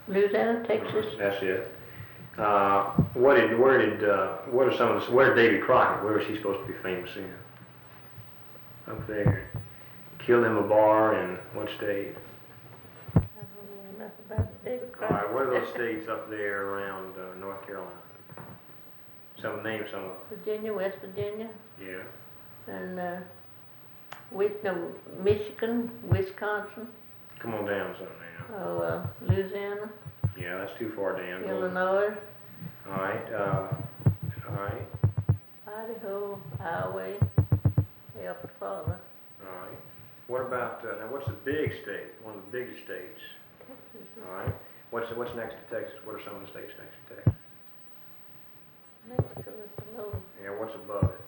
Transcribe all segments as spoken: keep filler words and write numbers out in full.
Louisiana, Texas. That's it. Uh, what did, where did, uh, what are some of the, where did Davy Crockett, where was he supposed to be famous in? Up there. Killed him a bar in what state? I don't know enough about David All Crockett. right, what are those states up there around uh, North Carolina? Some, name some of them. Virginia, West Virginia, Yeah. and uh, with no, Michigan, Wisconsin, Come on down some now. oh, uh, Louisiana, Yeah, that's too far down. Illinois, All right, uh, all right, Idaho, Iowa, way up farther. all right. What about, uh, now what's the big state, one of the biggest states? Texas, All right. What's, what's next to Texas? What are some of the states next to Texas? Mexico is below, Yeah, what's above it?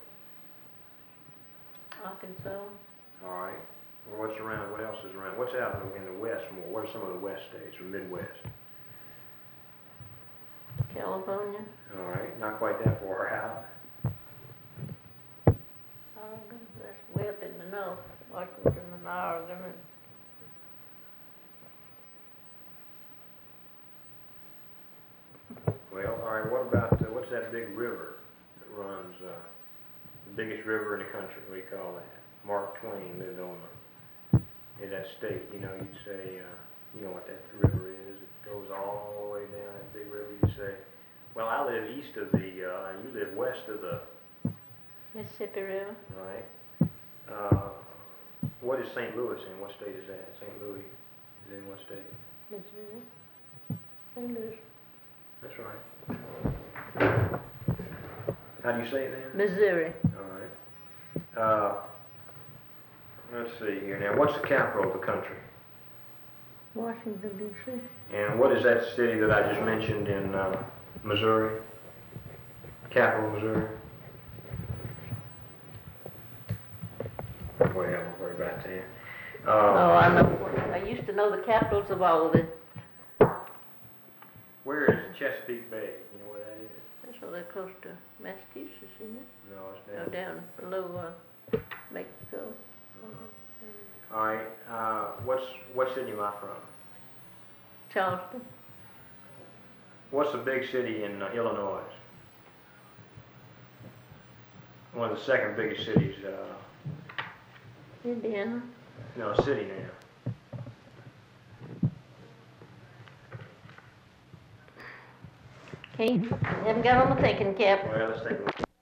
Arkansas, All right. Well, what's around, what else is around? What's out in the west more? What are some of the west states or Midwest? California, All right, not quite that far out. Oregon, that's way up in the north, Washington and Oregon, and Well, all right, what about, uh, what's that big river that runs, uh, the biggest river in the country, we call that? Mark Twain lived on the, in that state, you know, you'd say, uh, you know what that river is, it goes all the way down, that big river, you'd say, well, I live east of the, uh, and you live west of the, Mississippi River, all right? Uh, what is Saint Louis in, what state is that? Saint Louis is in what state? Missouri, Saint Louis, That's right. How do you say it then? Missouri, All right. Uh, let's see here now. What's the capital of the country? Washington D C, And what is that city that I just mentioned in uh, Missouri? Capital of Missouri? Well, I won't worry about that. oh, Uh, I know, I used to know the capitals of all of it, where is Chesapeake Bay? You know where that is? that's all they're close to Massachusetts, isn't it? No, it's Go down. down below, uh, Mexico. All right. Uh, what's what city am I from? Charleston, What's the big city in uh, Illinois? One of the second biggest cities. Uh, Indiana, no, city now. Kane, haven't got on the thinking cap. Well, let's take a look.